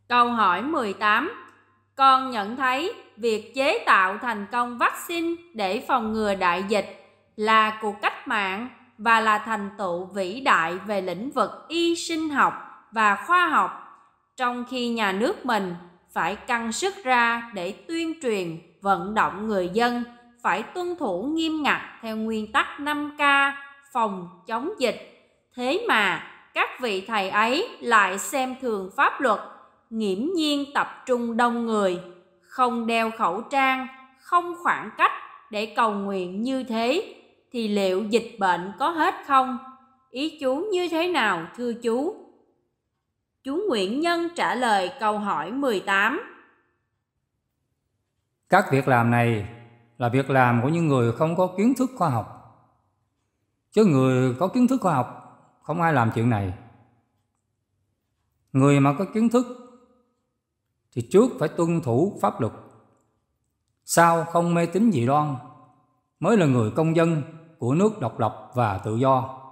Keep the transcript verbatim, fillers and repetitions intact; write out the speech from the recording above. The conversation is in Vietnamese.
Câu hỏi mười tám. Con nhận thấy việc chế tạo thành công vaccine để phòng ngừa đại dịch là cuộc cách mạng và là thành tựu vĩ đại về lĩnh vực y sinh học và khoa học, trong khi nhà nước mình phải căng sức ra để tuyên truyền, vận động người dân phải tuân thủ nghiêm ngặt theo nguyên tắc năm K phòng chống dịch. Thế mà các vị thầy ấy lại xem thường pháp luật, nghiễm nhiên tập trung đông người, không đeo khẩu trang, không khoảng cách để cầu nguyện như thế, thì liệu dịch bệnh có hết không? Ý chú như thế nào thưa chú? Chú Nguyễn Nhân trả lời câu hỏi mười tám. Các việc làm này là việc làm của những người không có kiến thức khoa học. Chứ người có kiến thức khoa học không ai làm chuyện này. Người mà có kiến thức thì trước phải tuân thủ pháp luật, sau không mê tín dị đoan, mới là người công dân của nước độc lập và tự do.